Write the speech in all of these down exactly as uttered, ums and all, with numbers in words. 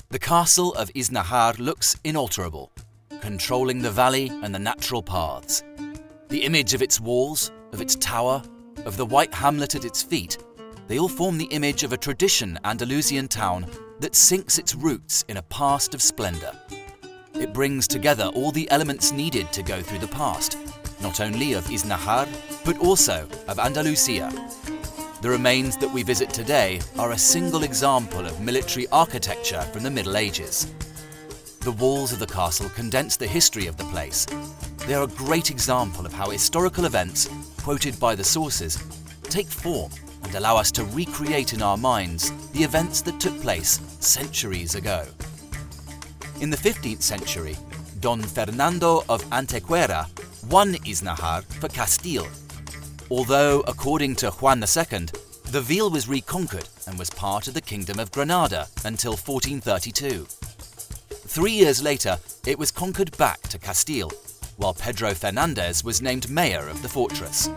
The castle of Iznajar looks inalterable, controlling the valley and the natural paths. The image of its walls, of its tower, of the white hamlet at its feet, they all form the image of a tradition Andalusian town that sinks its roots in a past of splendour. It brings together all the elements needed to go through the past, not only of Iznajar, but also of Andalusia. The remains that we visit today are a single example of military architecture from the Middle Ages. The walls of the castle condense the history of the place. They are a great example of how historical events, quoted by the sources, take form and allow us to recreate in our minds the events that took place centuries ago. In the fifteenth century, Don Fernando of Antequera won Iznajar for Castile. Although, according to Juan the Second, the Ville was reconquered and was part of the Kingdom of Granada until fourteen thirty-two. Three years later, it was conquered back to Castile, while Pedro Fernandez was named mayor of the fortress.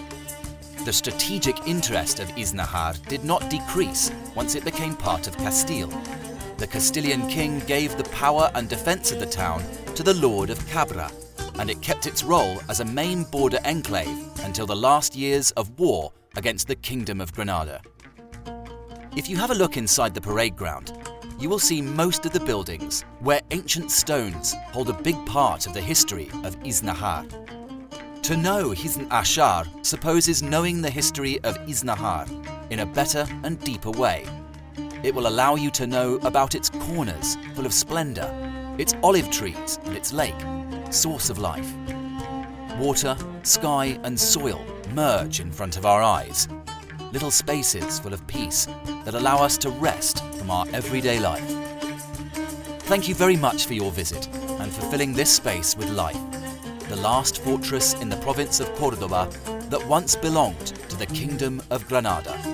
The strategic interest of Iznajar did not decrease once it became part of Castile. The Castilian king gave the power and defense of the town to the Lord of Cabra, and it kept its role as a main border enclave until the last years of war against the Kingdom of Granada. If you have a look inside the parade ground, you will see most of the buildings where ancient stones hold a big part of the history of Iznajar. To know Hisn Ashar supposes knowing the history of Iznajar in a better and deeper way. It will allow you to know about its corners full of splendour, its olive trees and its lake, source of life. Water, sky and soil merge in front of our eyes. Little spaces full of peace that allow us to rest from our everyday life. Thank you very much for your visit and for filling this space with life. The last fortress in the province of Córdoba that once belonged to the Kingdom of Granada.